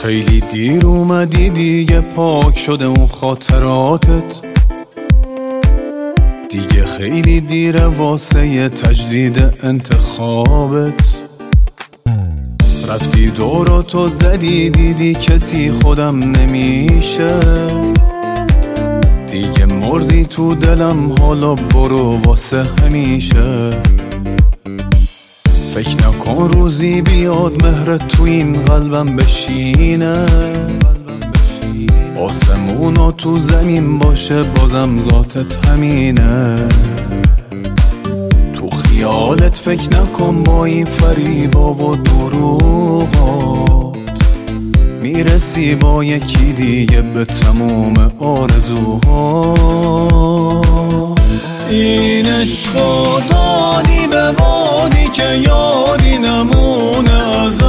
خیلی دیر اومدی دیگه، پاک شده اون خاطراتت. دیگه خیلی دیره واسه تجدید انتخابت. رفتی دوراتو زدی، دیدی کسی خودم نمیشه. دیگه مردی تو دلم، حالا برو واسه همیشه. فکر نکن روزی بیاد مهرت تو این قلبم بشینه. آسمونا تو زمین باشه، بازم ذاتت همینه. تو خیالت فکر نکن با این فریبا و دروغات، میرسی با یکی دیگه به تموم آرزوها. این عشقو دادی به بادی که یادی نمونه ازت.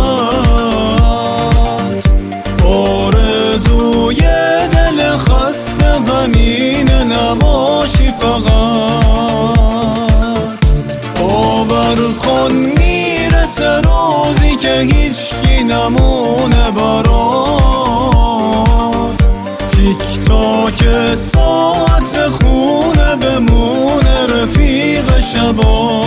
آرزوی دل خسته غمینه نباشی فقط. باور کن میرسه روزی که هیچکی نمونه برات. تیک تاک ساعت خونه بمونه رفیق شبا.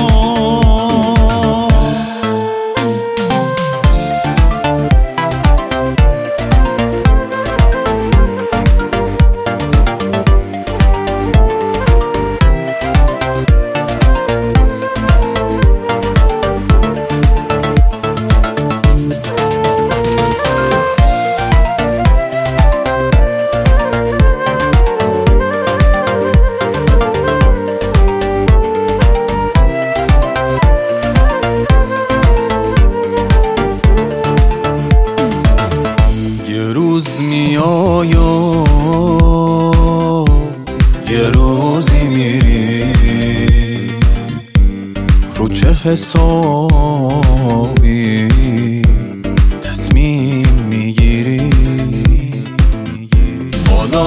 میای و یه روزی میری، رو چه حسابی تصمیم میگیری. حالا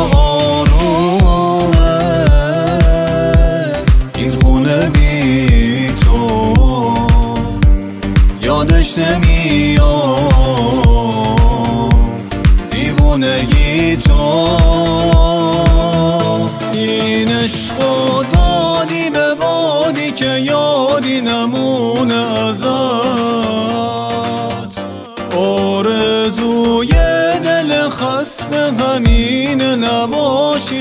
آرومه این خونه بی تو، یادش نمیاد دیوونگی تو. این عشقو دادی به بادی که یادی نمونه ازت. آرزوی دل خسته غمینه نباشی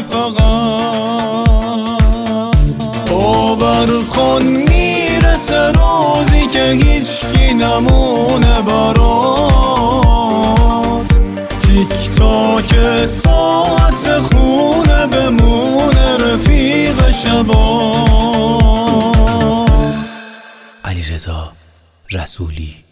فقط. باور کن میرسه روزی که هیچکی نمونه برات. تیک تاک ساعت خونه بمونه رفیق شبا. علیرضا رسولی.